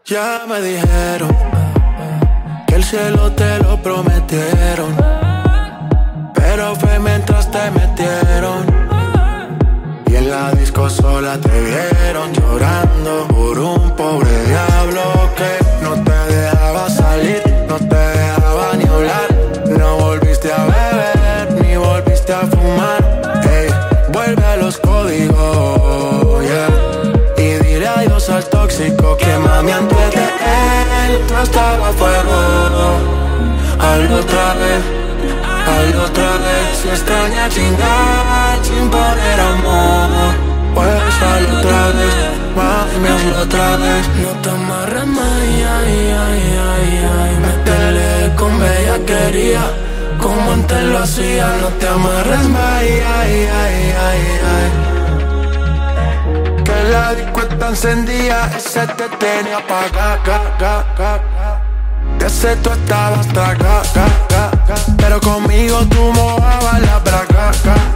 Ya me dijeron que el cielo te lo prometieron, pero fue mientras te metieron. Y en la disco sola te vieron llorando por un pobre diablo que no te dejaba salir, no te dejaba ni hablar. No volviste a beber, ni volviste a fumar. Ey, vuelve a los códigos, yeah. Y dile adiós al tóxico que mami antes de él no estaba a fuego. Hazlo otra vez, hazlo otra vez. Si extraña chingar sin poner amor, pues hazlo otra vez, mami, hazlo otra vez. No te amarres más, ay, ay, ay, ay. Métele con bellaquería, como antes lo hacía. No te amarres más, ay, ay, ay, ay, ay. Que la disco está encendida, ese te tenía apagada, que ese tú estabas traga, pero conmigo tú mojabas la braga,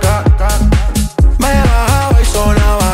me bajaba y sonaba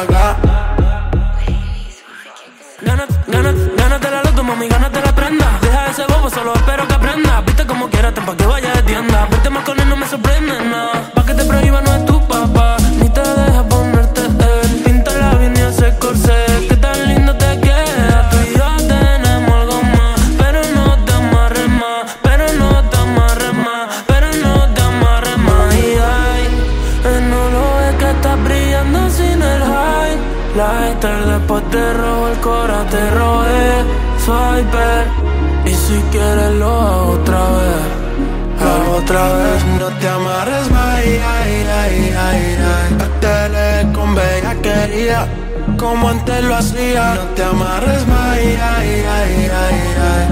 Ganas de la loto, mami, ganas de la prenda. Deja ese bobo, solo espero que aprenda. Viste como quieras, pa' que vaya de tienda. Verte más con él no me sorprende, no. Pa' que te prohíba no es tu papá, ni te deja ponerte él. Pinta la bien y ese corsé, que tan lindo te queda. Tú y yo tenemos algo más, pero no te amarres más, pero no te amarres más, pero no te amarres más. Y ay, no lo ves que estás brillando sin el high lighter. Después te robo el cora, te robé swiper. Y si quieres lo hago otra vez, hago otra vez. No te amarres más, ay, ay, ay, ay, ay. Métele con bellaquería, como antes lo hacía. No te amarres más, ay, ay, ay, ay,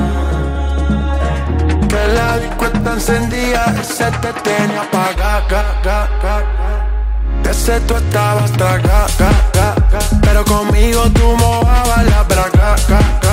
ay. Que la disco está encendida, ese te tenía apagada, que ese tú estabas traga, pero conmigo tú mojabas la braga.